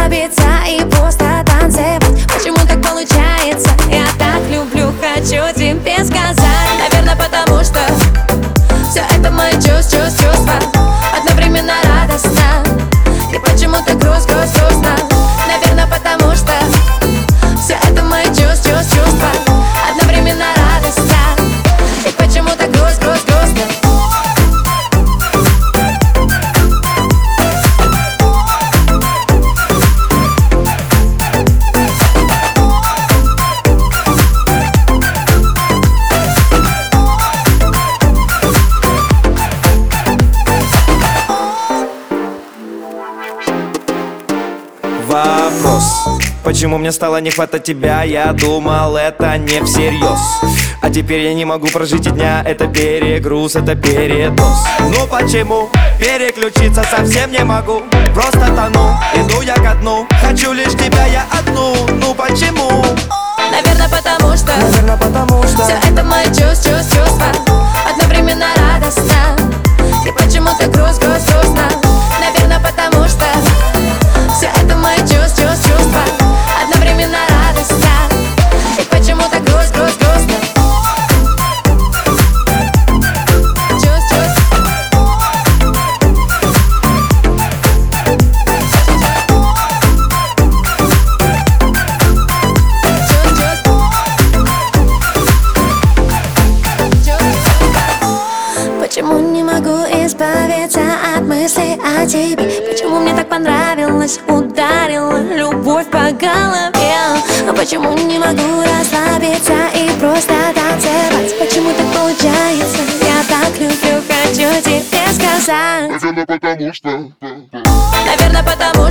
расслабиться и просто танцевать. Почему так получается? Я так люблю, хочу тебе сказать. Наверное, потому что все это мои чувства одновременно радостно. И почему-то грустно. Наверное, потому что все это мои чувства одновременно радостно. И почему-то грустно. Вопрос: почему мне стало не хватать тебя? Я думал, это не всерьез. А теперь я не могу прожить и дня. Это перегруз, это передоз. Ну почему? Переключиться совсем не могу. Просто тону, иду я ко дну. Хочу лишь тебя я одну. Ну почему? Наверное, потому что все это мои чувства одновременно радостно. И почему-то грустно. Наверное, потому что все это мои чувства одновременно радостно. И почему-то грустно. Почему не могу избавиться от мыслей о тебе? Почему мне так понравилось, ударила любовь по голове? А почему не могу расслабиться и просто танцевать? Почему так получается? Я так люблю, хочу тебе сказать. Наверное, потому что Наверное, потому